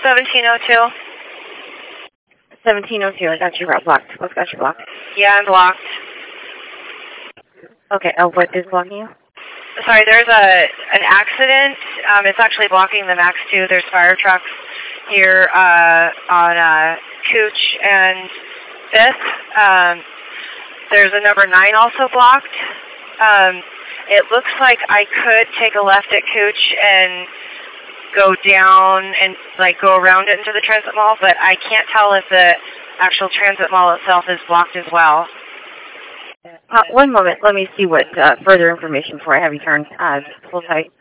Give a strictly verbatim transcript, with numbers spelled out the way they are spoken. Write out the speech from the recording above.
seventeen oh two. seventeen oh two, I got you blocked. What's got you blocked? Yeah, I'm blocked. Okay, oh, what is blocking you? Sorry, there's a an accident. Um, it's actually blocking the Max two. There's fire trucks here uh, on uh, Cooch and fifth. Um, there's a number nine also blocked. Um, it looks like I could take a left at Cooch and go down and like go around it into the transit mall, but I can't tell if the actual transit mall itself is blocked as well. Uh, one moment. Let me see what uh, further information before I have you turn. Uh, hold tight.